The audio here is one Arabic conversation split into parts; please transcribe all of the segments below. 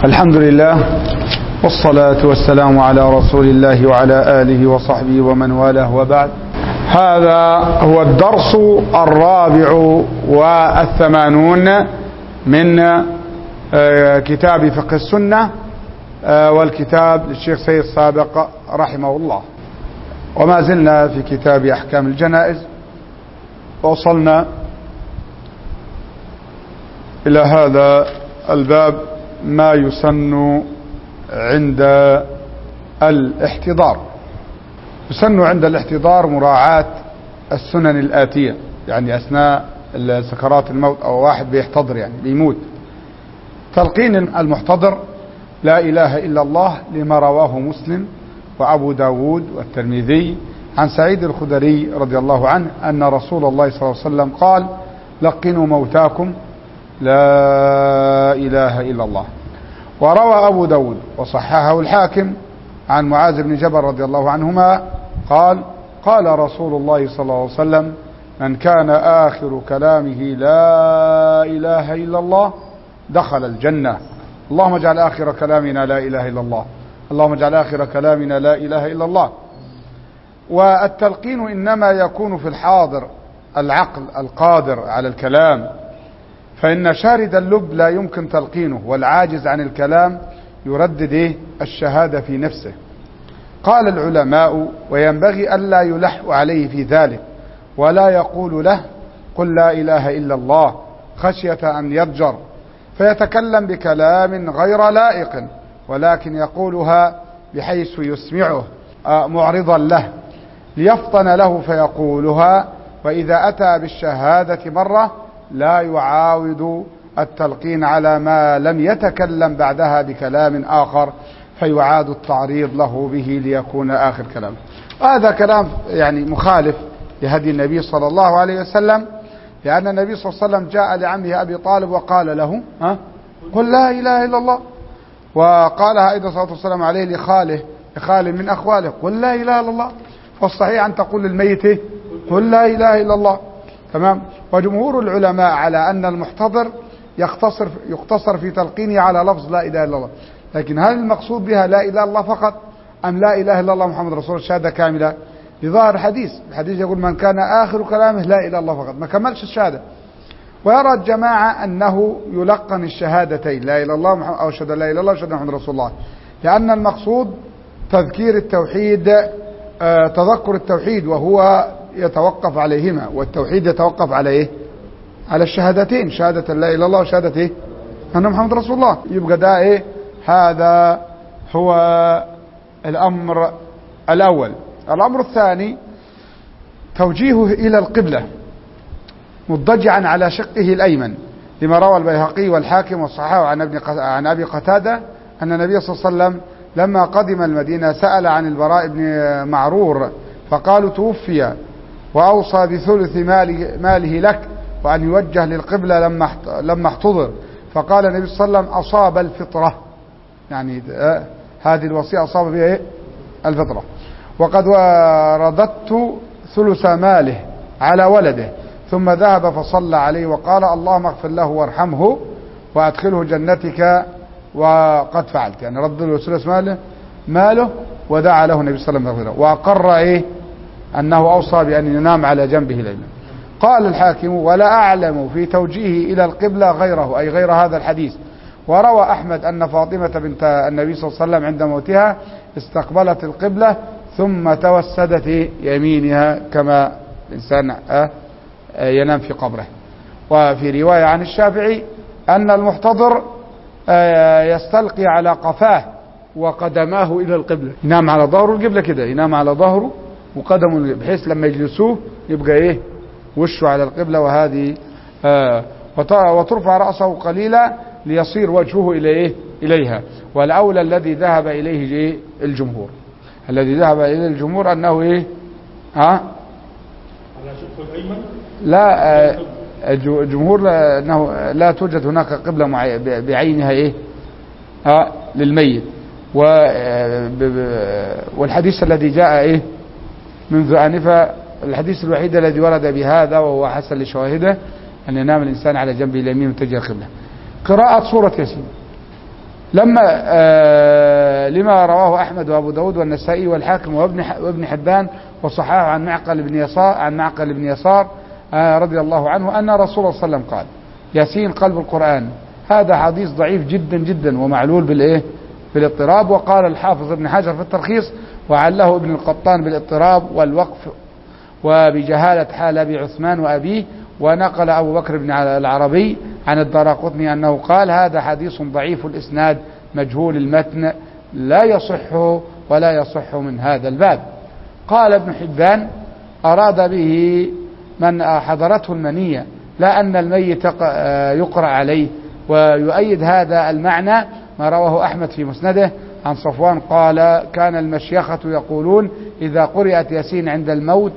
الحمد لله والصلاة والسلام على رسول الله وعلى آله وصحبه ومن والاه، وبعد. هذا هو الدرس 84 من كتاب فقه السنة، والكتاب للشيخ سيد صادق رحمه الله. وما زلنا في كتاب أحكام الجنائز، ووصلنا إلى هذا الباب: ما يسن عند الاحتضار. يسن عند الاحتضار مراعاة السنن الآتية، يعني أثناء سكرات الموت أو واحد بيحتضر يعني بيموت: تلقين المحتضر لا إله إلا الله، لما رواه مسلم وأبو داود والترمذي عن سعيد الخدري رضي الله عنه أن رسول الله صلى الله عليه وسلم قال: لقنوا موتاكم لا إله إلا الله. وروى أبو داود وصححه الحاكم عن معاذ بن جبل رضي الله عنهما قال: قال رسول الله صلى الله عليه وسلم: من كان آخر كلامه لا إله إلا الله دخل الجنة. اللهم اجعل آخر كلامنا لا إله إلا الله، اللهم اجعل آخر كلامنا لا إله إلا الله. والتلقين إنما يكون في الحاضر العقل القادر على الكلام، فإن شارد اللب لا يمكن تلقينه، والعاجز عن الكلام يردد الشهادة في نفسه. قال العلماء: وينبغي ألا يلح عليه في ذلك، ولا يقول له: قل لا إله إلا الله، خشية أن يضجر فيتكلم بكلام غير لائق، ولكن يقولها بحيث يسمعه معرضا له ليفطن له فيقولها. وإذا أتى بالشهادة مرة لا يعاود التلقين على ما لم يتكلم بعدها بكلام آخر، فيعاد التعريض له به ليكون آخر كلام. هذا كلام يعني مخالف لهدي النبي صلى الله عليه وسلم، لأن النبي صلى الله عليه وسلم جاء لعمه أبي طالب وقال له: قل لا إله إلا الله. وقالها أيضا صلى الله عليه وسلم عليه لخال من أخواله: قل لا إله إلا الله. والصحيح أن تقول للميت: قل لا إله إلا الله. تمام. وجمهور العلماء على أن المحتضر يقتصر في تلقينه على لفظ لا إله إلا الله. لكن هل المقصود بها لا إله إلا الله فقط، أم لا إله إلا الله محمد رسول الله شهادة كاملة؟ لظاهر الحديث يقول: من كان آخر كلامه لا إله إلا الله فقط، ما كملش الشهادة. ويرى الجماعة أنه يلقن الشهادتين: لا إله إلا الله أو أشهد أن لا إله إلا الله وأشهد أن محمد رسول الله، لأن المقصود تذكير التوحيد، تذكر التوحيد، وهو يتوقف عليهما. والتوحيد يتوقف على إيه؟ على الشهادتين: شهادة لا إله إلا الله وشهادة إيه؟ أن محمد رسول الله. يبقى ده إيه؟ هذا هو الأمر الأول. الأمر الثاني: توجيهه إلى القبلة مضجعا على شقه الأيمن، لما روى البيهقي والحاكم والصحاح عن أبي قتادة أن النبي صلى الله عليه وسلم لما قدم المدينة سأل عن البراء بن معرور، فقالوا: توفي وأوصى بثلث ماله لك، وأن يوجه للقبلة لما احتضر. فقال النبي صلى الله عليه وسلم: أصاب الفطرة، يعني هذه الوصية أصاب بها الفطرة. وقد رددت ثلث ماله على ولده، ثم ذهب فصلى عليه وقال: اللهم اغفر له وارحمه وأدخله جنتك، وقد فعلت. يعني رد له ثلث ماله ودعا له النبي صلى الله عليه وسلم، وأقر أنه أوصى بأن ينام على جنبه الأيمن. قال الحاكم: ولا أعلم في توجيهه إلى القبلة غيره، أي غير هذا الحديث. وروى أحمد أن فاطمة بنت النبي صلى الله عليه وسلم عند موتها استقبلت القبلة ثم توسدت يمينها كما الإنسان ينام في قبره. وفي رواية عن الشافعي أن المحتضر يستلقي على قفاه وقدماه إلى القبلة، ينام على ظهره القبلة كده، ينام على ظهره وقدمه، بحيث لما يجلسوه يبقى إيه؟ وشه على القبلة. وهذه وترفع رأسه قليلا ليصير وجهه إليها. والأولى الذي ذهب إليه الجمهور، أنه إيه؟ على شقه الأيمن. لا، الجمهور أنه لا توجد هناك قبلة بعينها إيه؟ للميت. والحديث الذي جاء إيه؟ منذ آنفة، الحديث الوحيد الذي ورد بهذا وهو حسن لشواهده أن ينام الإنسان على جنبه اليمين متجه القبلة. قراءة سورة ياسين لما رواه أحمد وأبو داود والنسائي والحاكم وابن حبان وصححه عن معقل بن يسار رضي الله عنه أن رسول الله صلى الله عليه وسلم قال ياسين قلب القرآن. هذا حديث ضعيف جدا جدا ومعلول بالاضطراب. وقال الحافظ ابن حجر في الترخيص وعله ابن القطان بالاضطراب والوقف وبجهالة حال أبي عثمان وأبيه. ونقل أبو بكر بن العربي عن الدارقطني أنه قال هذا حديث ضعيف الإسناد مجهول المتن لا يصح ولا يصح من هذا الباب. قال ابن حبان أراد به من حضرته المنية لا أن الميت يقرأ عليه. ويؤيد هذا المعنى ما رواه أحمد في مسنده عن صفوان قال كان المشيخة يقولون إذا قرأت ياسين عند الموت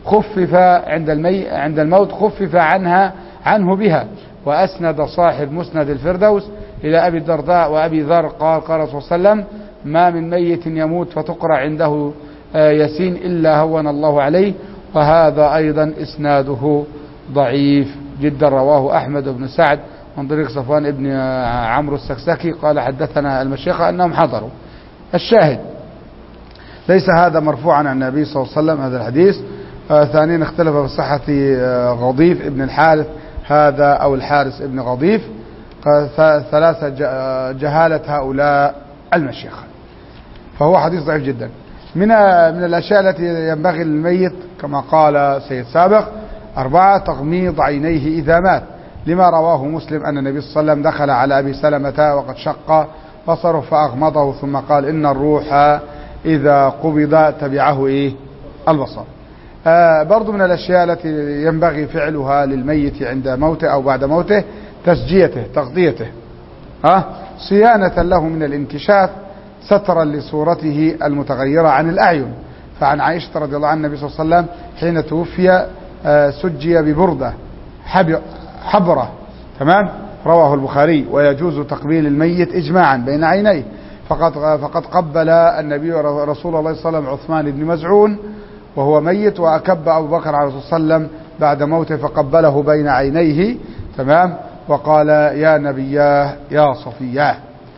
خفف عنه بها. وأسند صاحب مسند الفردوس إلى أبي الدرداء وأبي ذر قال قال رسول الله صلى الله عليه وسلم ما من ميت يموت فتقرأ عنده ياسين إلا هون الله عليه. وهذا أيضا إسناده ضعيف جدا. رواه أحمد بن سعد من طريق صفوان ابن عمرو السكسكي قال حدثنا المشيخة أنهم حضروا. الشاهد ليس هذا مرفوعا عن النبي صلى الله عليه وسلم هذا الحديث. ثانيا اختلف في صحة غضيف ابن الحارث هذا أو الحارث ابن غضيف. ثلاثة جهالة هؤلاء المشيخة. فهو حديث ضعيف جدا. من الأشياء التي ينبغي للميت كما قال سيد سابق 4 تغميض عينيه إذا مات لما رواه مسلم أن النبي صلى الله عليه وسلم دخل على أبي سلمة وقد شق بصره فأغمضه ثم قال إن الروح إذا قبض تبعه البصر. برضو من الأشياء التي ينبغي فعلها للميت عند موته أو بعد موته تسجيته تغطيته صيانة له من الانكشاف سترا لصورته المتغيرة عن الأعين. فعن عائشة رضي الله عنها النبي صلى الله عليه وسلم حين توفي سجي ببردة حبرة تمام رواه البخاري. ويجوز تقبيل الميت إجماعا بين عينيه فقد قبل النبي رسول الله صلى الله عليه وسلم عثمان بن مزعون وهو ميت وأكب أبو بكر عليه الصلاة والسلام بعد موته فقبله بين عينيه تمام وقال يا نبياه يا صفياه.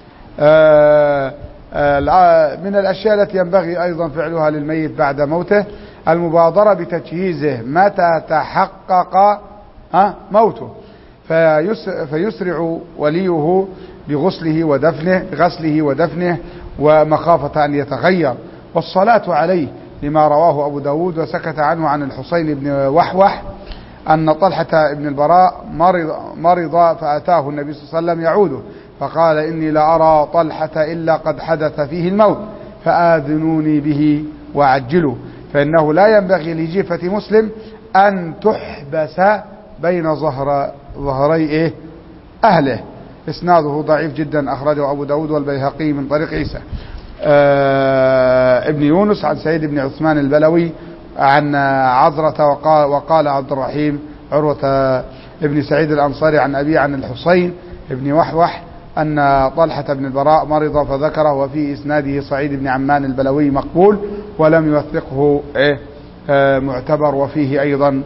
من الأشياء التي ينبغي أيضا فعلها للميت بعد موته المبادرة بتجهيزه متى تحقق موته فيسرع وليه بغسله ودفنه ومخافة أن يتغير والصلاة عليه لما رواه أبو داود وسكت عنه عن الحسين بن وحوح أن طلحة بن البراء مرض فأتاه النبي صلى الله عليه وسلم يعوده فقال إني لأرى طلحة إلا قد حدث فيه الموت فآذنوني به وعجلوا فإنه لا ينبغي لجيفة مسلم أن تحبس بين ظهري أهله. إسناده ضعيف جدا أخرجه أبو داود والبيهقي من طريق عيسى ابن يونس عن سيد بن عثمان البلوي عن عذرة وقال عبد الرحيم عروة ابن سعيد الأنصاري عن أبي عن الحسين ابن وحوح أن طلحة بن البراء مرض فذكره وفي إسناده سعيد بن عمان البلوي مقبول ولم يوثقه معتبر وفيه أيضا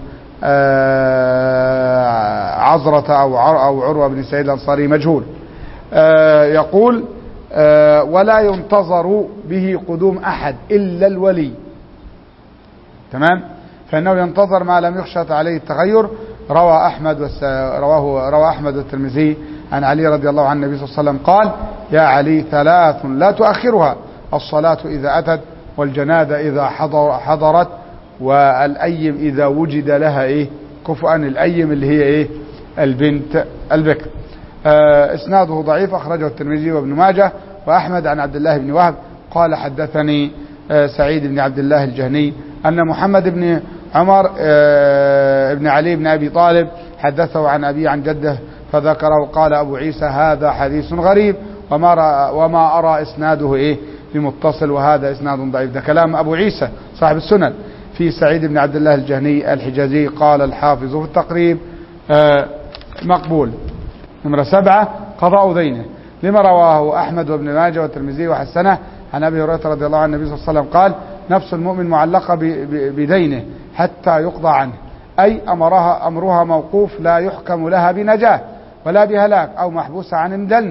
عذرة أو عروة بن سعيد الأنصاري مجهول. يقول ولا ينتظر به قدوم أحد إلا الولي تمام فإنه ينتظر ما لم يخشى عليه التغير. روى أحمد والترمذي عن علي رضي الله عنه النبي صلى الله عليه وسلم قال يا علي 3 لا تؤخرها الصلاة إذا أتت والجنازة إذا حضرت والأيم إذا وجد لها كفؤا الأيم اللي هي البنت البكر. إسناده ضعيف أخرجه الترمذي وابن ماجه وأحمد عن عبد الله بن وهب قال حدثني سعيد بن عبد الله الجهني أن محمد بن عمر بن علي بن أبي طالب حدثه عن أبي عن جده فذكره قال أبو عيسى هذا حديث غريب وما أرى إسناده بمتصل وهذا إسناد ضعيف. ده كلام أبو عيسى صاحب السنن في سعيد بن عبد الله الجهني الحجازي قال الحافظ في التقريب مقبول. نمرة 7 قضاء دينه لما رواه أحمد وابن ماجه والترمذي وحسنه عن أبي هريرة رضي الله عنه النبي صلى الله عليه وسلم قال نفس المؤمن معلقة بدينه حتى يقضى عنه أي أمرها موقوف لا يحكم لها بنجاة ولا بهلاك أو محبوسة عن مدلنة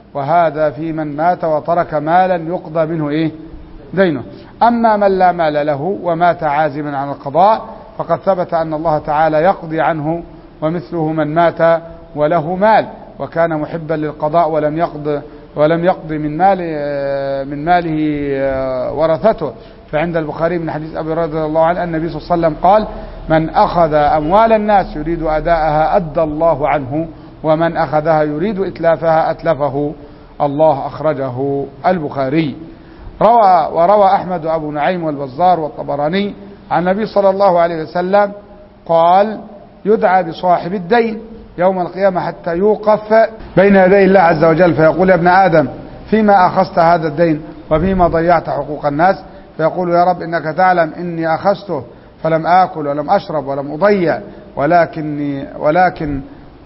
وهذا في من مات وترك مالا يقضى منه إيه؟ دينه. أما من لا مال له ومات عازما عن القضاء فقد ثبت أن الله تعالى يقضي عنه، ومثله من مات وله مال وكان محبا للقضاء ولم يقض من ماله ورثته. فعند البخاري من حديث أبي هريرة رضي الله عنه أن النبي صلى الله عليه وسلم قال: من أخذ أموال الناس يريد أداءها أدى الله عنه، ومن أخذها يريد إتلافها أتلفه الله. أخرجه البخاري. وروى أحمد وأبو نعيم والبزار والطبراني عن النبي صلى الله عليه وسلم قال: يدعى بصاحب الدين يوم القيامة حتى يوقف بين يدي الله عز وجل فيقول: يا ابن آدم فيما أخذت هذا الدين وفيما ضيعت حقوق الناس؟ فيقول: يا رب إنك تعلم إني أخذته فلم آكل ولم أشرب ولم أضيع، ولكن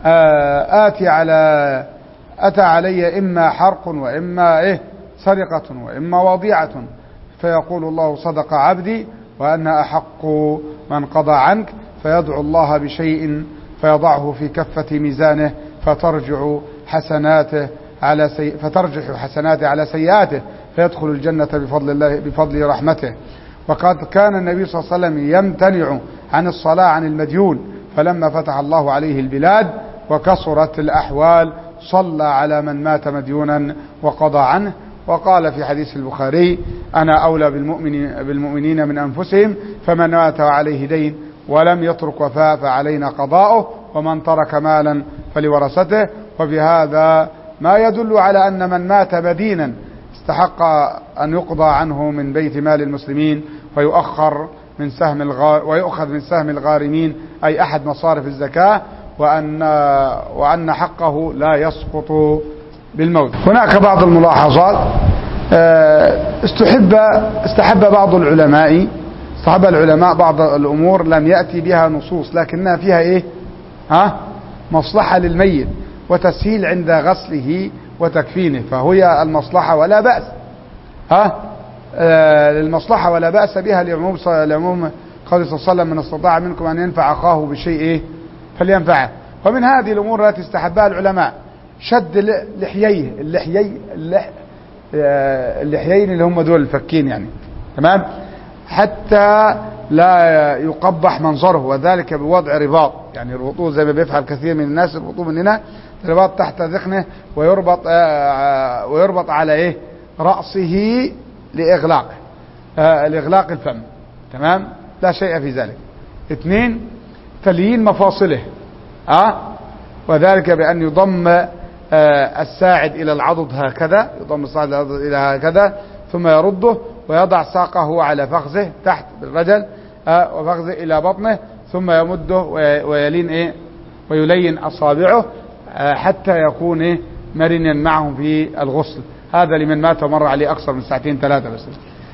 أتى علي إما حرق وإما سرقة وإما وضيعة. فيقول الله: صدق عبدي وأنا أحق من قضى عنك. فيدعو الله بشيء فيضعه في كفة ميزانه فترجح حسناته على سيئاته فيدخل الجنة بفضل الله بفضل رحمته. وقد كان النبي صلى الله عليه وسلم يمتنع عن الصلاة عن المديون، فلما فتح الله عليه البلاد وكثرت الأحوال صلى على من مات مديونا وقضى عنه. وقال في حديث البخاري: أنا أولى بالمؤمنين من أنفسهم، فمن مات عليه دين ولم يترك وفاء فعلينا قضاؤه، ومن ترك مالا فلورثته. وبهذا ما يدل على أن من مات مدينا استحق أن يقضى عنه من بيت مال المسلمين ويؤخذ من سهم الغارمين، أي أحد مصارف الزكاة، وأن حقه لا يسقط بالموت. هناك بعض الملاحظات. استحب بعض العلماء بعض الأمور لم يأتي بها نصوص لكنها فيها مصلحة للميت وتسهيل عند غسله وتكفينه، فهي المصلحة ولا بأس للمصلحة ولا بأس بها لعموم قول صلى الله عليه وسلم: من استطاع منكم أن ينفع أخاه بشيء فلينفعه. ومن هذه الأمور التي استحبها العلماء شد اللحيين اللي هم دول الفكين يعني، تمام، حتى لا يقبح منظره، وذلك بوضع رباط، يعني يربطوه زي ما بيفعل كثير من الناس، يربطوه من هنا رباط تحت ذقنه ويربط على رأسه لإغلاق الفم، تمام، لا شيء في ذلك. 2 تليين مفاصله وذلك بأن يضم الساعد إلى العضد هكذا، يضم الساعد إلى هكذا ثم يرده ويضع ساقه على فخذه تحت بالرجل وفخذه إلى بطنه، ثم يمده ويلين أصابعه حتى يكون مرنا معهم في الغسل. هذا لمن مات ومر عليه أكثر من 2 3 بس.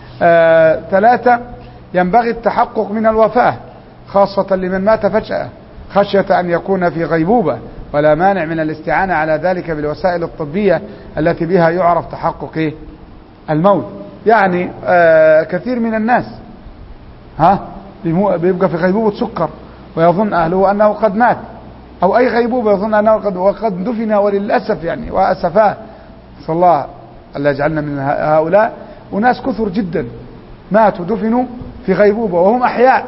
3 ينبغي التحقق من الوفاة خاصة لمن مات فجأة خشية أن يكون في غيبوبة، ولا مانع من الاستعانة على ذلك بالوسائل الطبية التي بها يعرف تحقق الموت. يعني كثير من الناس بيبقى في غيبوبة سكر ويظن أهله أنه قد مات، أو أي غيبوبة يظن أنه وقد دفن، وللأسف يعني وأسفاه، صلى الله ألا يجعلنا من هؤلاء. وناس كثر جدا ماتوا دفنوا في غيبوبة وهم أحياء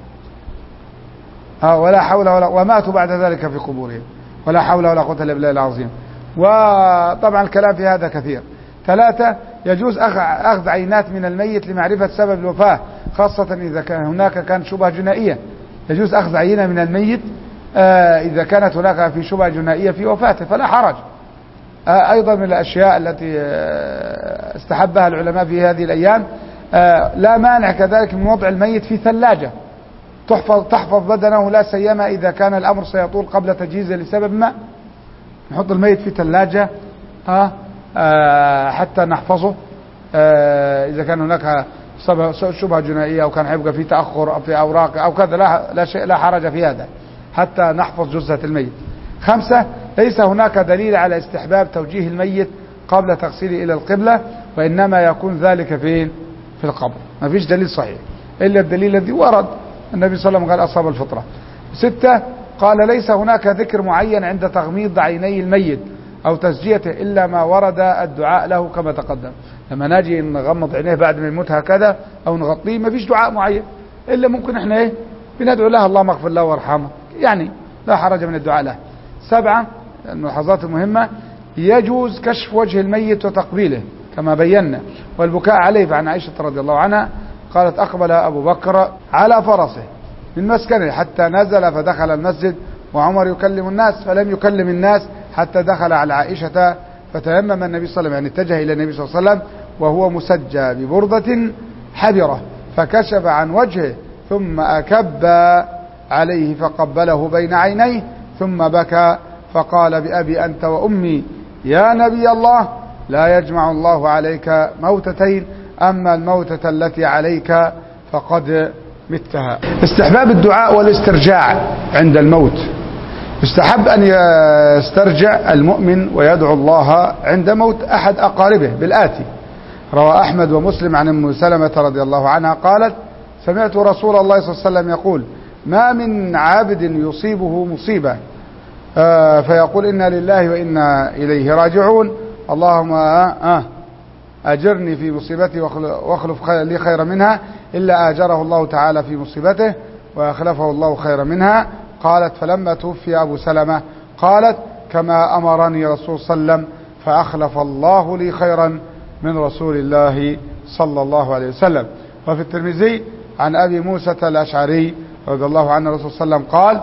ولا حول ولا وماتوا بعد ذلك في قبورهم، ولا حول ولا قوة إلا بالله العظيم. وطبعا الكلام في هذا كثير. 3 يجوز أخذ عينات من الميت لمعرفة سبب الوفاة، خاصة إذا كان هناك شبهة جنائية. يجوز أخذ عينة من الميت إذا كانت هناك في شبهة جنائية في وفاته فلا حرج. أيضا من الأشياء التي استحبها العلماء في هذه الأيام لا مانع كذلك من وضع الميت في ثلاجة تحفظ بدنه، لا سيما إذا كان الأمر سيطول قبل تجهيزه لسبب ما. نحط الميت في ثلاجة حتى نحفظه إذا كان هناك شبهة جنائية أو كان هيبقى في تأخر أو في أوراق أو كذا، لا حرج في هذا حتى نحفظ جثة الميت. 5 ليس هناك دليل على استحباب توجيه الميت قبل تغسيله إلى القبلة، وإنما يكون ذلك في القبر. ما فيش دليل صحيح إلا الدليل الذي ورد النبي صلى الله عليه وسلم قال: أصاب الفطرة. 6 قال: ليس هناك ذكر معين عند تغميض عيني الميت أو تسجيته إلا ما ورد الدعاء له كما تقدم. لما نجي نغمض عينيه بعد ما يموت هكذا أو نغطيه ما فيش دعاء معين، إلا ممكن إحنا إيه بندعو له اللهم اغفر له وارحمه، يعني لا حرج من الدعاء له. 7 الملاحظات المهمة: يجوز كشف وجه الميت وتقبيله كما بينا والبكاء عليه. فعن عائشة رضي الله عنها قالت: أقبل أبو بكر على فرسه من مسكنه حتى نزل فدخل المسجد وعمر يكلم الناس فلم يكلم الناس حتى دخل على عائشة فتيمم النبي صلى الله عليه وسلم، يعني اتجه إلى النبي صلى الله عليه وسلم وهو مسجى ببردة حبرة، فكشف عن وجهه ثم أكب عليه فقبله بين عينيه ثم بكى فقال: بأبي أنت وأمي يا نبي الله لا يجمع الله عليك موتتين، أما الموتة التي عليك فقد متها. استحباب الدعاء والاسترجاع عند الموت. يستحب أن يسترجع المؤمن ويدعو الله عند موت أحد أقاربه بالآتي: روى أحمد ومسلم عن أم سلمة رضي الله عنها قالت: سمعت رسول الله صلى الله عليه وسلم يقول: ما من عبد يصيبه مصيبة فيقول إنا لله وإنا إليه راجعون، اللهم أجرني في مصيبتي واخلف لي خيرا منها، إلا آجره الله تعالى في مصيبته وأخلفه الله خيرا منها. قالت: فلما توفي أبو سلمة قالت: كما أمرني رسول صلى الله عليه وسلم فأخلف الله لي خيرا من رسول الله صلى الله عليه وسلم. وفي الترمذي عن أبي موسى الأشعري رضي الله عنه الرسول صلى الله عليه وسلم قال: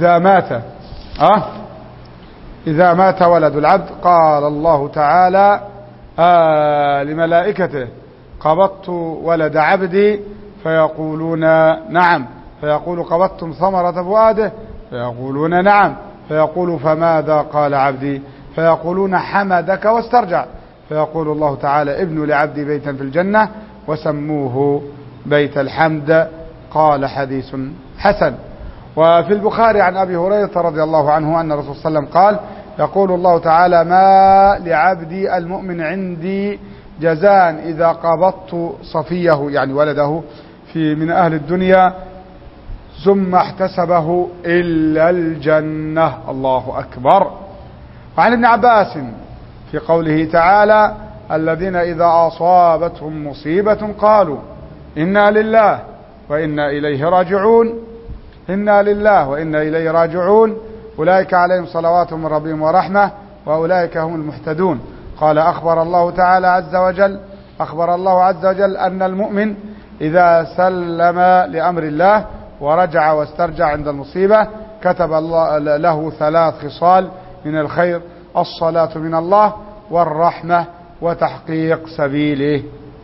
إذا مات ولد العبد قال الله تعالى لملائكته: قبضت ولد عبدي، فيقولون نعم، فيقول: قبضتم ثمرة فؤاده، فيقولون نعم، فيقول: فماذا قال عبدي؟ فيقولون: حمدك واسترجع، فيقول الله تعالى: ابنوا لعبدي بيتا في الجنة وسموه بيت الحمد. قال: حديث حسن. وفي البخاري عن أبي هريرة رضي الله عنه أن الرسول صلى الله عليه وسلم قال: يقول الله تعالى: ما لعبدي المؤمن عندي جزاء إذا قبضت صفيه، يعني ولده من أهل الدنيا، ثم احتسبه إلا الجنة. الله أكبر. وعن ابن عباس في قوله تعالى: الذين إذا أصابتهم مصيبة قالوا إنا لله وإنا إليه راجعون، إنا لله وإنا إليه راجعون، أولئك عليهم صلوات من ربهم ورحمة وأولئك هم المهتدون. قال: أخبر الله عز وجل أن المؤمن إذا سلم لأمر الله ورجع واسترجع عند المصيبة كتب الله له 3 خصال من الخير: الصلاة من الله والرحمة وتحقيق سبيله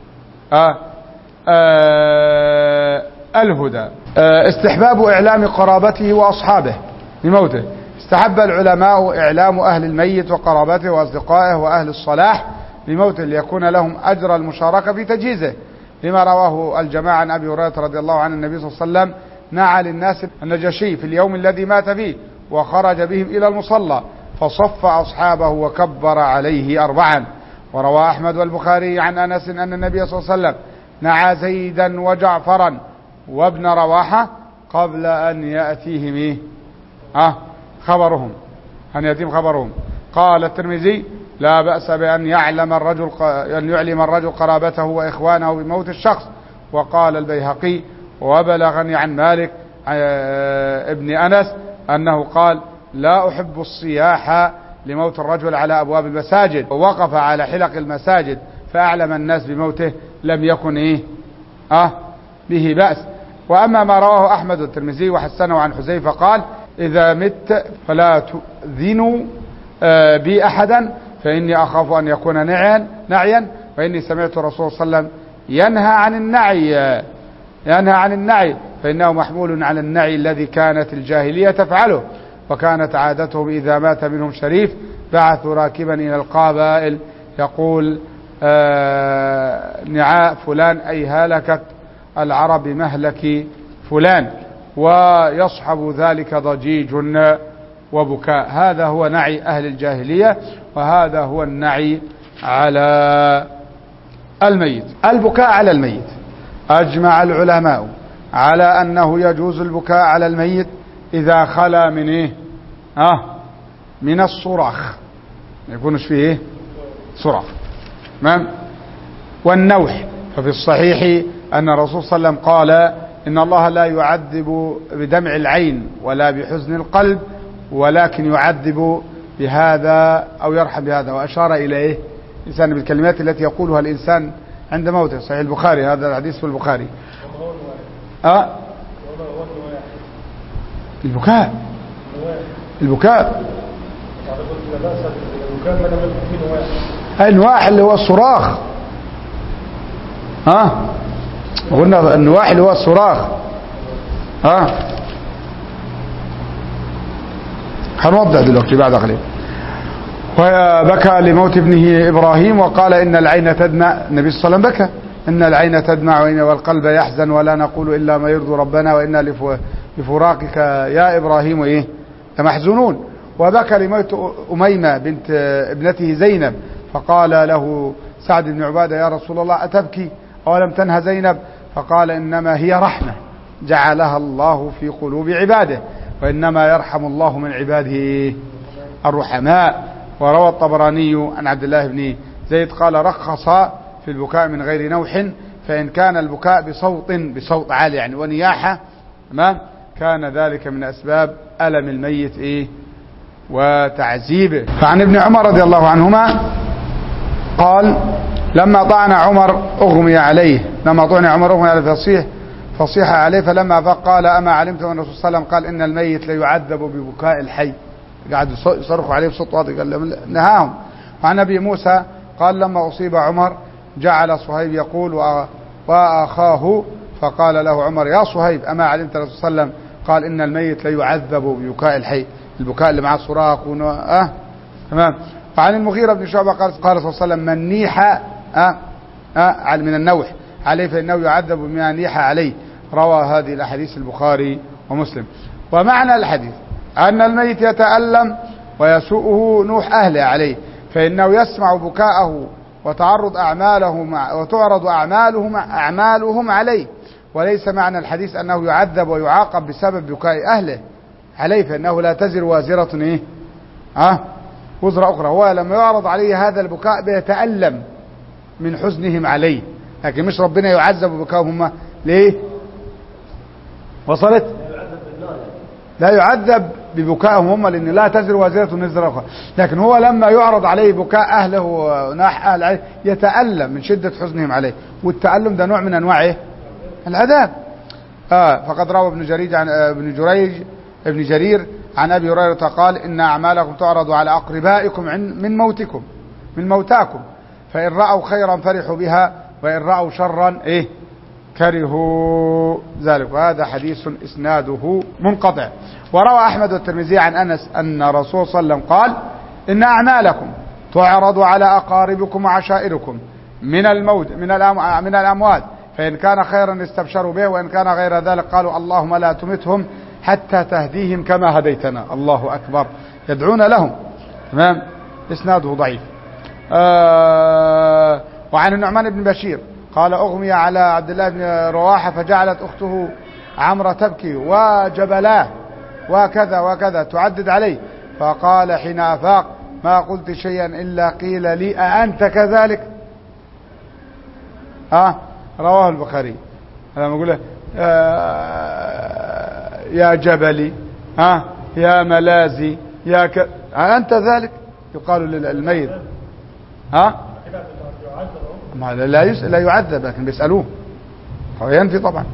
الهدى. استحباب إعلام قرابته وأصحابه لموته. استحب العلماء إعلام أهل الميت وقرابته وأصدقائه وأهل الصلاح لموته ليكون لهم أجر المشاركة في تجهيزه، لما رواه الجماعة عن أبي هريرة رضي الله عنه النبي صلى الله عليه وسلم نعى للناس النجاشي في اليوم الذي مات فيه وخرج بهم إلى المصلى فصف أصحابه وكبر عليه 4. وروى أحمد والبخاري عن أنس أن النبي صلى الله عليه وسلم نعى زيدا وجعفرا وابن رواحة قبل أن يأتيهم خبرهم، قال الترمذي: لا بأس بأن يعلم الرجل قرابته وإخوانه بموت الشخص. وقال البيهقي: وبلغني عن مالك ابن أنس أنه قال: لا أحب الصياح لموت الرجل على أبواب المساجد، ووقف على حلق المساجد فأعلم الناس بموته لم يكن به بأس. وأما ما رواه أحمد والترمذي وحسنه عن حذيفة قال: إذا مت فلا تؤذنوا بي أحدا فإني أخاف أن يكون نعيا، فإني سمعت الرسول صلى الله عليه وسلم ينهى عن النعي فإنه محمول على النعي الذي كانت الجاهلية تفعله، وكانت عادتهم إذا مات منهم شريف بعثوا راكبا إلى القبائل يقول: نعاء فلان، أي هلكت العرب مهلك فلان، ويصحب ذلك ضجيج وبكاء. هذا هو نعي أهل الجاهلية، وهذا هو النعي على الميت. البكاء على الميت: أجمع العلماء على أنه يجوز البكاء على الميت إذا خلا من من الصراخ ما يكونش فيه ايه سرعة. تمام. والنوح ففي الصحيح أن الرسول صلى الله عليه وسلم قال إن الله لا يعذب بدمع العين ولا بحزن القلب ولكن يعذب بهذا أو يرحم بهذا، وأشار إلى إيه الإنسان بالكلمات التي يقولها الإنسان عند موته. صحيح البخاري، هذا الحديث في البخاري. البكاء النواح اللي هو الصراخ. قلنا النواح اللي هو الصراخ. هنوضح دلوقتي بعد قليل. وبكى لموت ابنه إبراهيم وقال إن العين تدمع. النبي صلى الله عليه وسلم بكى إن العين تدمع والقلب يحزن ولا نقول إلا ما يرضي ربنا وإنا لفراقك يا إبراهيم إيه لمحزونون. وبكى لموت أميمة بنت ابنته زينب فقال له سعد بن عبادة يا رسول الله أتبكي أولم تنهى زينب؟ فقال إنما هي رحمة جعلها الله في قلوب عباده وإنما يرحم الله من عباده الرحماء. وروى الطبراني عن عبد الله بن زيد قال رخص في البكاء من غير نوح فإن كان البكاء بصوت عالي يعني ونياحة تمام كان ذلك من أسباب ألم الميت إيه وتعذيبه. فعن ابن عمر رضي الله عنهما قال لما طعن عمر أغمي عليه فصيح عليه فلما فاق قال أما علمت أن الرسول صلى الله عليه وسلم قال إن الميت ليعذب ببكاء الحي. قاعد يصرخوا عليه بصوت واطي قال نهاهم. وعن أبي موسى قال لما أصيب عمر جعل صهيب يقول وأخاه فقال له عمر يا صهيب أما علمت الرسول صلى الله عليه وسلم قال إن الميت ليعذب ببكاء الحي، البكاء اللي معاه صراخ تمام. وعن المغيرة بن شعبة قال صلى الله عليه وسلم من نيح من النوح عليه فإنه يعذب بما نيح عليه. روى هذه الأحاديث البخاري ومسلم. ومعنى الحديث أن الميت يتألم ويسوءه نوح أهله عليه فإنه يسمع بكاءه وتعرض وتعرض أعمالهم عليه، وليس معنى الحديث أنه يعذب ويعاقب بسبب بكاء أهله عليه فإنه لا تزر وازرة وزر أخرى. هو لما يعرض عليه هذا البكاء بيتألم من حزنهم عليه، لكن مش ربنا يعذب ببكائهم. ليه؟ وصلت؟ لا يعذب ببكائهم هم لأن لا تزر وازرة وزر أخرى، لكن هو لما يعرض عليه بكاء أهله وناح أهل عليه يتألم من شدة حزنهم عليه، والتألم ده نوع من أنواع العذاب. فقد روى ابن جرير عن أبي هريرة قال إن أعمالكم تعرض على أقربائكم من موتاكم فإن رأوا خيرا فرحوا بها وإن رأوا شرا كرهوا ذلك. وهذا حديث إسناده منقطع. وروى أحمد والترمذي عن أنس أن رسول صلى الله عليه وسلم قال إن أعمالكم تعرض على أقاربكم وعشائركم من الأموات فإن كان خيرا استبشروا به وإن كان غير ذلك قالوا اللهم لا تمتهم حتى تهديهم كما هديتنا. الله أكبر، يدعون لهم. تمام. إسناده ضعيف. وعن النعمان بن بشير قال أغمي على عبد الله بن رواحة فجعلت أخته عمرة تبكي وجبلاه وكذا تعدد عليه فقال حين أفاق ما قلت شيئا إلا قيل لي أأنت كذلك. رواه البخاري. لما يقول يا جبلي يا ملازي أنت ذلك يقال للميت لا يعذب لكن بيسألوه هو ينفي طبعا.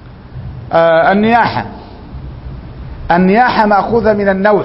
النياحة مأخوذة من النوح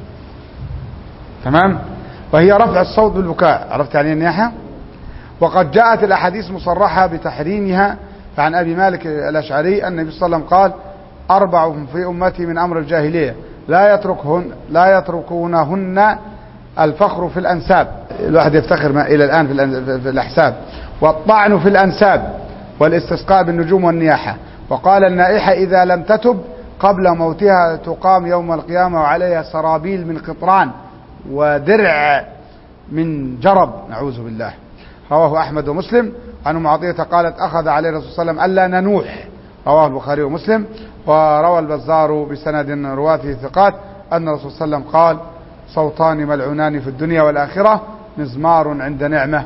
تمام، وهي رفع الصوت بالبكاء. عرفت يعني النياحة؟ وقد جاءت الأحاديث مصرحة بتحريمها. فعن أبي مالك الأشعري أن النبي صلى الله عليه وسلم قال 4 في أمتي من أمر الجاهلية لا يتركونهن الفخر في الأنساب، الواحد يفتخر إلى الآن في الأحساب، والطعن في الأنساب، والاستسقاء بالنجوم والنياحة. وقال النائحة إذا لم تتب قبل موتها تقام يوم القيامة وعليها سرابيل من قطران ودرع من جرب نعوذ بالله. رواه أحمد ومسلم. عن أم عطية قالت أخذ عليه الرسول صلى الله عليه وسلم ألا ننوح. رواه البخاري ومسلم. وروى البزار بسند رواته ثقات أن الرسول صلى الله عليه وسلم قال صوتان ملعونان في الدنيا والآخرة، مزمار عند نعمة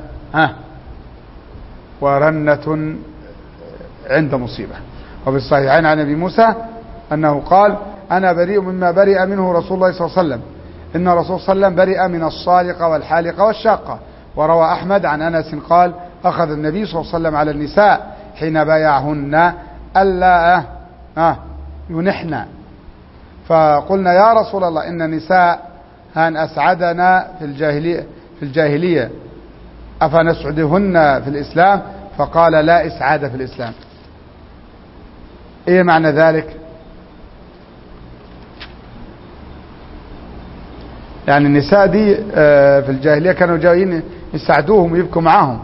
ورنة عند مصيبة. وفي الصحيحين عن أبي موسى أنه قال أنا بريء مما برئ منه رسول الله صلى الله عليه وسلم، إن الرسول صلى الله عليه وسلم برئ من الصالقة والحالقة والشاقة. وروى أحمد عن أنس قال أخذ النبي صلى الله عليه وسلم على النساء حين بايعهن ألا ينحن، فقلنا يا رسول الله إن النساء هن أسعدنا في الجاهلية أفنسعدهن في الإسلام؟ فقال لا إسعاد في الإسلام. إيه معنى ذلك؟ يعني النساء دي في الجاهلية كانوا جايين يساعدوهم ويبكوا معاهم،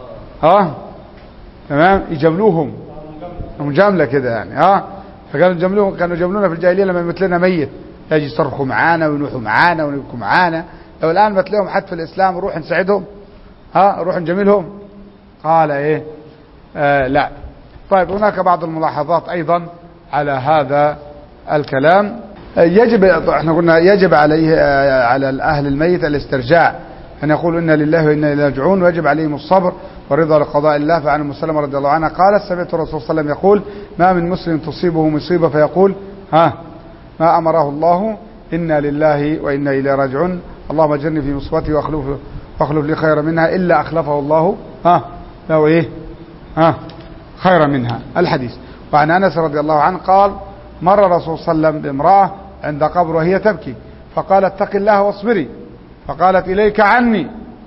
تمام، يجاملوهم مجاملة كده يعني، فكانوا كانوا يجاملونا في الجاهلية لما يموت لنا ميت يجي يصرخوا معانا وينوحوا معانا ويبكوا معانا. لو الآن بتلاقيهم حد في الإسلام نروح نساعدهم، نروح نجاملهم؟ قال إيه؟ لا. طيب هناك بعض الملاحظات أيضا على هذا الكلام. احنا قلنا يجب عليه على أهل الميت الاسترجاع، أن يقول إنا لله وإنا إليه راجعون، ويجب عليهم الصبر والرضا لقضاء الله. فعن أم سلمة رضي الله عنها قالت سمعت الرسول صلى الله عليه وسلم يقول ما من مسلم تصيبه مصيبة فيقول ما أمره الله إنا لله وإنا إليه راجعون، اللهم اجرني في مصيبتي واخلف لي خيرا منها، إلا أخلفه الله لو إيه خيرا منها. الحديث. وعن أنس رضي الله عنه قال مر الرسول صلى الله عليه وسلم بامرأة عند قبر وهي تبكي، فقال اتق الله واصبري، فقالت إليك عني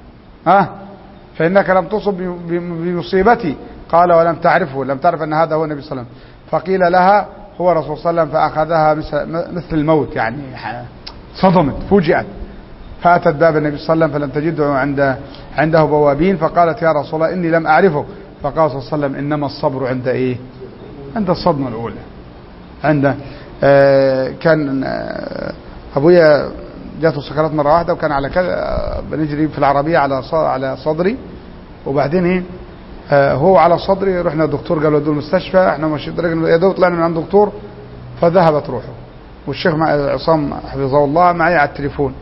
فإنك لم تصب بمصيبتي. قال ولم تعرفه، لم تعرف أن هذا هو النبي صلى الله عليه وسلم. فقيل لها هو رسول صلى الله عليه وسلم، فأخذها مثل الموت، يعني صدمت فوجئت، فأتت باب النبي صلى الله عليه وسلم فلم تجده عنده بوابين، فقالت يا رسول الله إني لم أعرفه. فقال صلى الله عليه وسلم إنما الصبر عند إيه؟ عند الصدمة الأولى. كان أبويا جاته سكرات مرة واحدة، وكان على كذا بنجري في العربية على صدري، وبعدين ايه هو على صدري، رحنا الدكتور قالوا ودوه المستشفى، احنا ماشيين يا دوب طلعنا من عند الدكتور فذهبت روحه، والشيخ عصام حفظه الله معي على التليفون،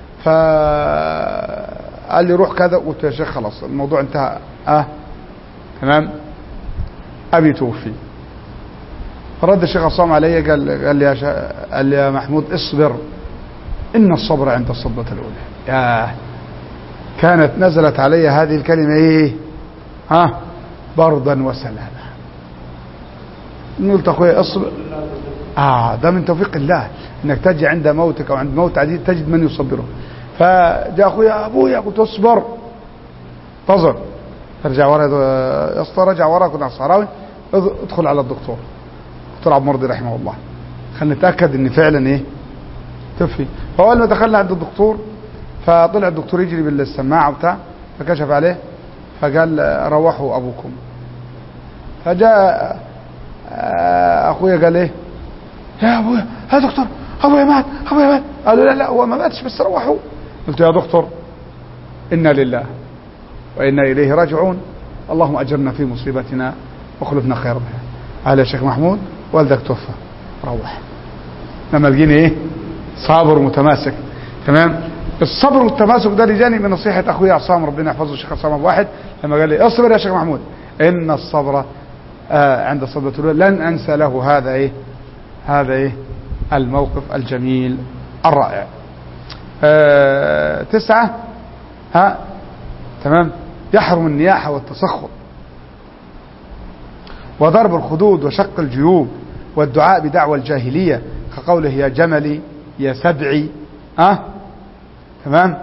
فقال لي روح كذا، قلت يا شيخ خلاص الموضوع انتهى، تمام، ابي توفي. فرد الشيخ عصام علي قال لي يا محمود اصبر، إن الصبر عند الصدمة الأولى. كانت نزلت علي هذه الكلمة إيه؟ بردا وسلاما. قلت أخوي اصبر، ده من توفيق الله إنك تجي عند موتك أو عند موت عديد تجد من يصبره. فجاء أخوي أبويا، قلت اصبر انتظر، رجع ورا يا اسطى، رجع ورا، كنا صحراوي، ادخل على الدكتور عبد المرضي رحمه الله، خلينا نتأكد إن فعلا إيه تفي. فأول ما دخلنا عند الدكتور، فطلع الدكتور يجري بالسماعة وبتاع، فكشف عليه فقال روحوا أبوكم. فجاء أخويا قال إيه يا أبويا، يا دكتور أبويا مات. قالوا لا هو ما ماتش بس روحوا. قلت يا دكتور إنا لله وإنا إليه راجعون، اللهم أجرنا في مصيبتنا واخلفنا خير بها. قال يا شيخ محمود والدك توفى، روح. لما لقيني إيه صابر متماسك، تمام. الصبر والتماسك ده لجاني من نصيحة أخوي عصام، ربنا يحفظه، الشيخ عصام أبو واحد، لما قال لي اصبر يا شيخ محمود إن الصبر عند الصدمة الأولى. لن أنسى له هذا إيه الموقف الجميل الرائع. 9 تمام، يحرم النياحة والتسخط وضرب الخدود وشق الجيوب والدعاء بدعوى الجاهلية، كقوله يا جملي يا سبعي، تمام،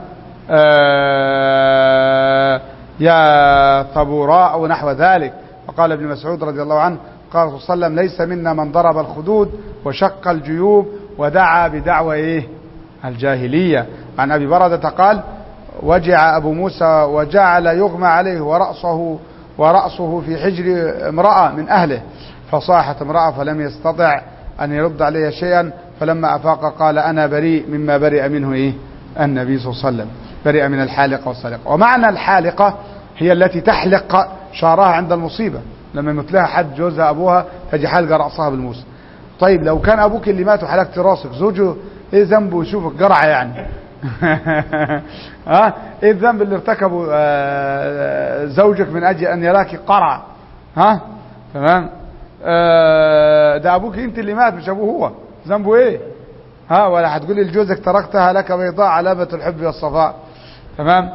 يا طبوراء ونحو ذلك. وقال ابن مسعود رضي الله عنه قال صلى الله عليه وسلم ليس منا من ضرب الخدود وشق الجيوب ودعا بدعوى إيه الجاهلية. عن أبي بردة قال وجع أبو موسى وجعل يغمى عليه ورأسه في حجر امرأة من أهله، فصاحت امرأة فلم يستطع أن يرد عليها شيئا، فلما أفاق قال أنا بريء مما برئ منه إيه النبي صلى الله عليه وسلم، برئ من الحالقة والسالقة. ومعنى الحالقة هي التي تحلق شعرها عند المصيبة، لما يموت لها حد جوزها أبوها تجي حلقة رأسها بالموس. طيب لو كان أبوك اللي مات وحلقت راسك، زوجه إيه ذنبه يشوفك قرعة يعني، ايه الذنب اللي ارتكبه زوجك من اجل ان يراك قرع؟ تمام. ده ابوك انت اللي مات مش ابوه هو، ذنبه ايه؟ ولا هتقولي لجوزك تركتها لك بيضاء علامة الحب والصفاء. تمام.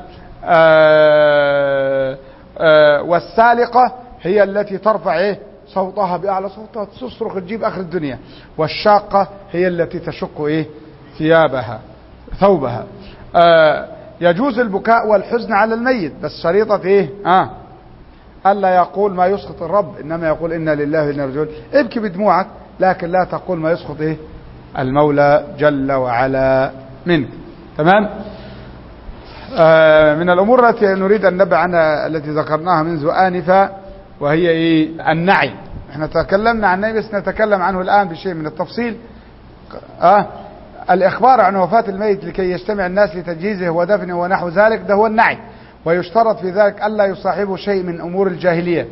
والسالقة هي التي ترفع ايه صوتها بأعلى صوتها، تصرخ تجيب اخر الدنيا. والشاقة هي التي تشق ايه ثوبها. يجوز البكاء والحزن على الميت، بس شريطة ايه؟ ألا يقول ما يسخط الرب، إنما يقول إنا لله وإنا راجعون. ابكي بدموعك، لكن لا تقول ما يسخط ايه المولى جل وعلا منك. تمام. من الأمور التي نريد أن ننبه عنها التي ذكرناها منذ آنفا، وهي ايه؟ النعي. احنا تكلمنا عن النعي بس نتكلم عنه الآن بشيء من التفصيل. الإخبار عن وفاة الميت لكي يجتمع الناس لتجهيزه ودفنه ونحو ذلك، ده هو النعي. ويشترط في ذلك ألا يصاحبه شيء من أمور الجاهلية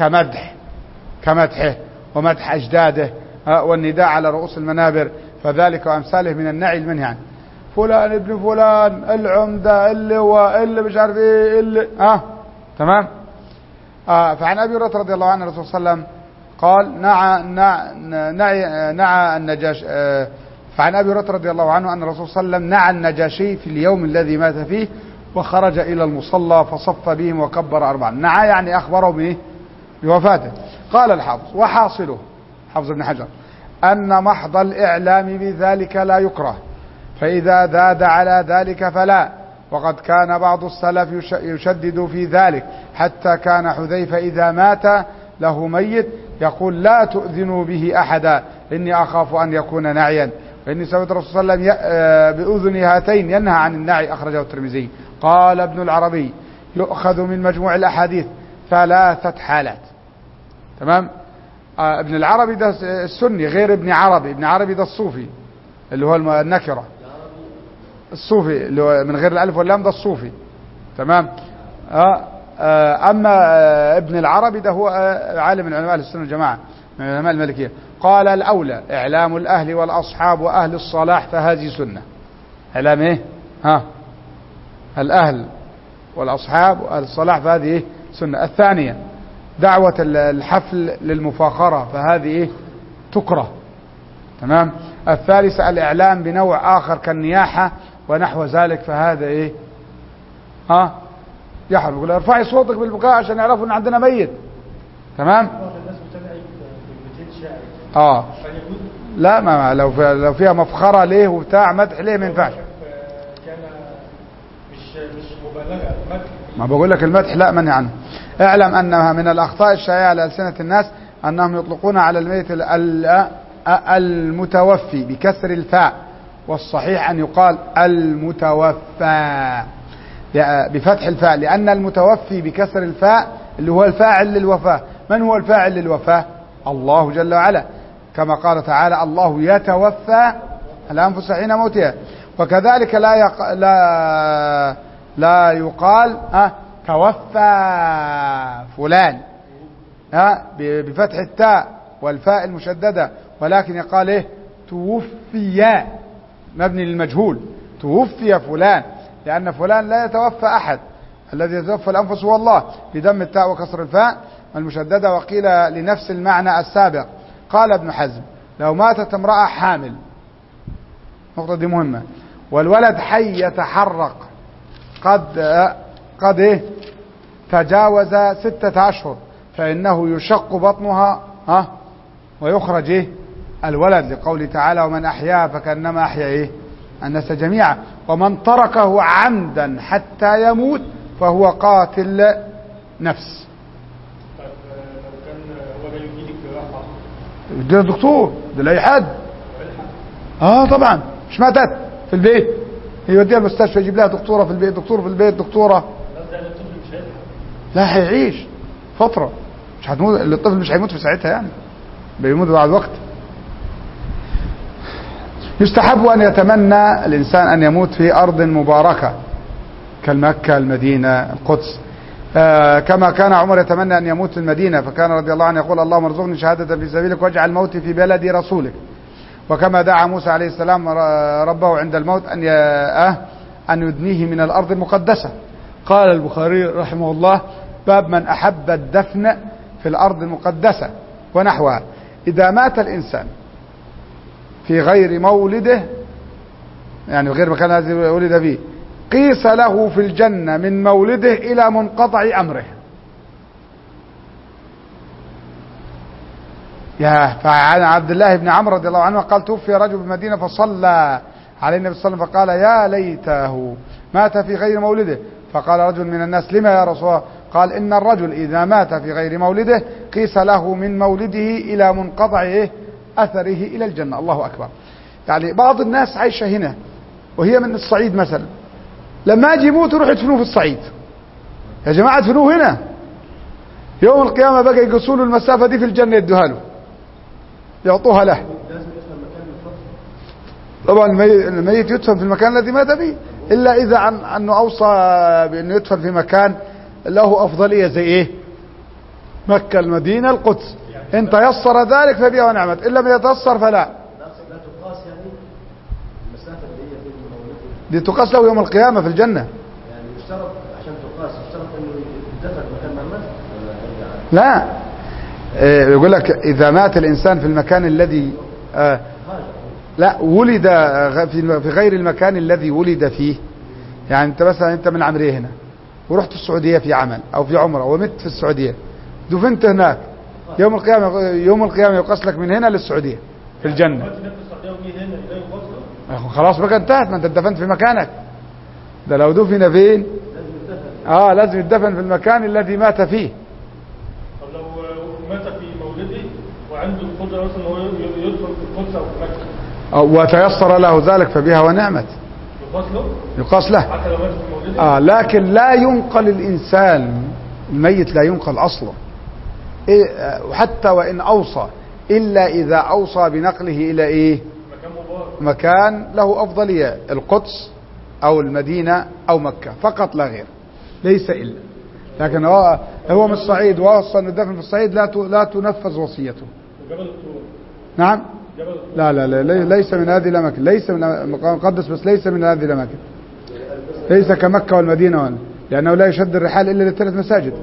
كمدحه ومدح أجداده والنداء على رؤوس المنابر، فذلك وأمثاله من النعي المنهي عنه. فلان ابن فلان العمدة اللي مش عارف ايه اللي تمام. فعن أبي هريرة رضي الله عنه الرسول صلى الله عليه وسلم قال نعى النجاشي. فعن أبي هريرة رضي الله عنه أن الرسول صلى الله عليه وسلم نعى النجاشي في اليوم الذي مات فيه، وخرج إلى المصلى فصف بهم وكبر 4. نعى يعني أخبره بوفاته. قال الحافظ وحاصله حافظ ابن حجر أن محض الإعلام بذلك لا يكره، فإذا زاد على ذلك فلا. وقد كان بعض السلف يشدد في ذلك، حتى كان حذيفة إذا مات له ميت يقول لا تؤذنوا به أحدا إني أخاف أن يكون نعيا، فإني سمعت الرسول صلى الله عليه وسلم بأذن هاتين ينهى عن النعي، أخرجه الترمذي. قال ابن العربي يؤخذ من مجموع الأحاديث 3 حالات. تمام. ابن العربي ده السني غير ابن عربي. ابن عربي ده الصوفي اللي هو النكرة، الصوفي اللي هو من غير الألف واللام ده الصوفي. تمام. أما ابن العربي ده هو عالم من علماء السنة والجماعة من علماء المالكية. قال الأولى إعلام الأهل والأصحاب وأهل الصلاح، فهذه سنة. إعلام إيه؟ الأهل والأصحاب وأهل الصلاح، فهذه إيه؟ سنة. الثانية دعوة الحفل للمفاخرة، فهذه إيه؟ تكره. تمام. الثالثة الإعلام بنوع آخر كالنياحة ونحو ذلك، فهذا إيه؟ يحرم. يقول ارفعي صوتك بالبكاء عشان يعرفوا ان عندنا ميت. تمام. لا، ما لو فيها مفخرة ليه وبتاع مدح ليه ما ينفعش. كان مش مبالغة المدح. ما بقول لك المدح لا منع عنه. اعلم انها من الاخطاء الشائعة على ألسنة الناس انهم يطلقون على الميت المتوفي بكسر الفاء، والصحيح ان يقال المتوفى بفتح الفاء، لأن المتوفي بكسر الفاء اللي هو الفاعل للوفاة. من هو الفاعل للوفاة؟ الله جل وعلا، كما قال تعالى الله يتوفى الأنفس حين موتها. وكذلك لا يقال توفى فلان بفتح التاء والفاء المشددة، ولكن يقال ايه؟ توفي، مبني للمجهول، توفي فلان، لأن فلان لا يتوفى أحد، الذي يتوفى الأنفس هو الله، بدم التاء وكسر الفاء المشددة. وقيل لنفس المعنى السابق. قال ابن حزم لو ماتت امرأة حامل، النقطة دي مهمة، والولد حي يتحرك قد ايه تجاوز 6 أشهر، فإنه يشق بطنها ويخرج ايه الولد، لقوله تعالى ومن أحياها فكأنما أحيا ايه الناس جميعا، ومن تركه عمدا حتى يموت فهو قاتل نفس. طيب لو كان هو لا يجيلك جراحة ده دكتور، ده لا حد. طبعا مش ماتت في البيت يوديها المستشفى يجيب لها دكتورة في البيت، دكتور في البيت، دكتورة. لا هيعيش فترة، مش هتموت الطفل، مش هيموت في ساعتها يعني، بيموت بعد وقت. يستحب أن يتمنى الإنسان أن يموت في أرض مباركة كالمكة، المدينة، القدس، كما كان عمر يتمنى أن يموت في المدينة، فكان رضي الله عنه يقول اللهم ارزقني شهادة في سبيلك واجعل موتي في بلد رسولك. وكما دعا موسى عليه السلام ربه عند الموت أن يدنيه من الأرض المقدسة. قال البخاري رحمه الله: باب من أحب الدفن في الأرض المقدسة ونحوها. إذا مات الإنسان في غير مولده، يعني غير مكان الذي ولد فيه، قيس له في الجنة من مولده إلى منقطع أمره. فعن عبد الله بن عمرو رضي الله عنه قال: توفي رجل بالمدينة فصلى عليه النبي صلى الله عليه وسلم فقال: يا ليته مات في غير مولده. فقال رجل من الناس: لما يا رسول الله؟ قال: إن الرجل إذا مات في غير مولده قيس له من مولده إلى منقطع أثره إلى الجنة. الله أكبر. يعني بعض الناس عايشة هنا وهي من الصعيد مثلا، لما يجي يموت يروح يدفنوه في الصعيد. يا جماعة ادفنوه هنا، يوم القيامة بقى يقصوا له المسافة دي في الجنة يدوها له، يعطوها له. طبعا الميت يدفن في المكان الذي مات فيه، إلا إذا أنه أوصى بأنه يدفن في مكان له أفضلية زي إيه؟ مكة، المدينة، القدس. إن تيسر ذلك فبها ونعمت، إن لم يتيسر فلا. دي تقاس له يوم القيامة في الجنة. يعني يشترط عشان تقاس، يشترط انه يدفن مكان ما مات لا. يقول لك إذا مات الإنسان في المكان الذي لا ولد في غير المكان الذي ولد فيه. يعني أنت مثلا أنت من عمرية هنا ورحت السعودية في عمل أو في عمرة ومت في السعودية، دفنت هناك، يوم القيامة يقاس لك من هنا للسعودية في الجنة. خلاص بقى انتهت، ما انت دفنت في مكانك. ده لو دفن فين؟ لازم يدفن في المكان الذي مات فيه. طب لو مات في مولده وعنده القدرة مثلا هو يدفن في القدس او في مكة وتيسر له ذلك فبها ونعمت، يقاس له حتى لو مات في مولده. لكن لا ينقل الإنسان الميت، لا ينقل أصلا وحتى وإن أوصى، إلا إذا أوصى بنقله إلى إيه؟ مكان له أفضلية، القدس أو المدينة أو مكة فقط لا غير، ليس إلا. لكن هو من الصعيد ووصى أن يدفن في الصعيد، لا تنفذ وصيته. نعم. لا ليس من هذه الأماكن، ليس من المقام المقدس، بس ليس من هذه الأماكن، ليس كمكة والمدينة، لأنه لا يشد الرحال إلا للثلاث مساجد.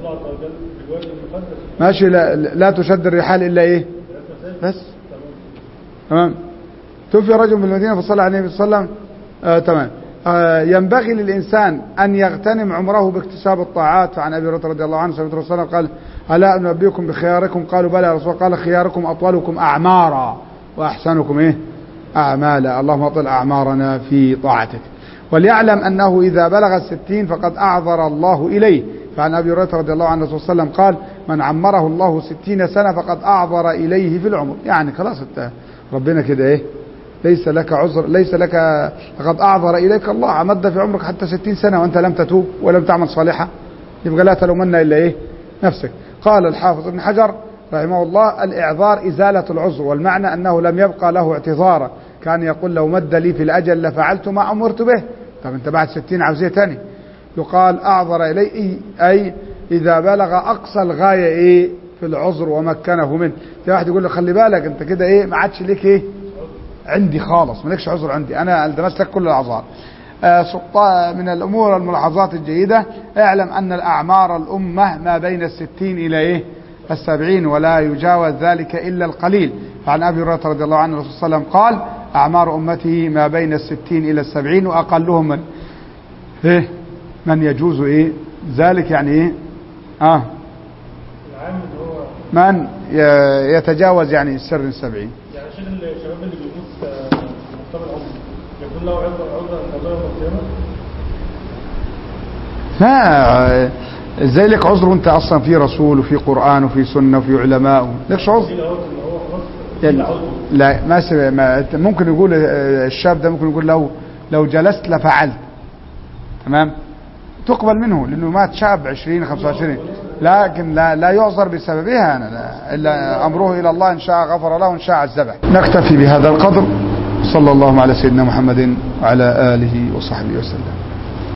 ماشي. لا تشد الرحال إلا إيه؟ بس. تمام. توفي رجل من المدينة فصلى عليه النبي صلى الله عليه وسلم. تمام. ينبغي للإنسان أن يغتنم عمره باكتساب الطاعات. فعن أبي هريرة رضي الله عنه سمعت الرسول صلى الله عليه وسلم قال: ألا أنبئكم بخياركم؟ قالوا: بلى يا رسول الله. قال: خياركم أطولكم أعمارا وأحسنكم إيه؟ أعمالا. اللهم أطل أعمارنا في طاعتك. وليعلم أنه إذا بلغ 60 فقد أعذر الله إليه. فعن أبي هريرة رضي الله عنه صلى الله عليه وسلم قال: من عمره الله 60 سنة فقد أعذر إليه في العمر. يعني خلاص ربنا كده إيه؟ ليس لك عذر، ليس لك، لقد أعذر إليك الله، عمد في عمرك حتى 60 سنة وأنت لم تتوب ولم تعمل صالحة، يبقى لا تلومن إلا إيه؟ نفسك. قال الحافظ ابن حجر رحمه الله: الإعذار إزالة العذر، والمعنى أنه لم يبقى له اعتذارا. كان يقول: لو مد لي في الأجل لفعلت ما أمرت به. طب أنت بعد 60 عاوزيه تاني. يقال أعذر إليه أي إذا بلغ أقصى الغاية إيه؟ في العذر ومكنه منه. في واحد يقول له: خلي بالك أنت كده إيه؟ ما عادش ليك إيه؟ عندي خالص، مالكش عذر عندي، أنا التمس لك كل الأعذار. من الأمور الملاحظات الجيدة: اعلم أن الأعمار الأمة ما بين 60 إلى إيه؟ 70، ولا يجاوز ذلك إلا القليل. فعن أبي هريرة رضي الله عنه الرسول صلى الله عليه وسلم قال: أعمار أمته ما بين 60 إلى 70، وأقلهم من يجوز إيه؟ ذلك يعني إيه؟ من يتجاوز يعني سر 70. يعني شيخ الشباب اللي بيموت في مقتبل العمر يكون له عذر يوم القيامة؟ لا، ازاي لك عذر وانت اصلا في رسول وفي قرآن وفي سنة وفي علماء لكش عذر؟ لا، ما ممكن يقول الشاب ده، ممكن يقول لو جلست لفعلت، تمام، تقبل منه لانه مات شاب 20 25، لكن لا يعذر بسببها. الا امره الى الله، ان شاء غفر له وان شاء عذبه. نكتفي بهذا القدر. صلى الله على سيدنا محمد وعلى آله وصحبه وسلم.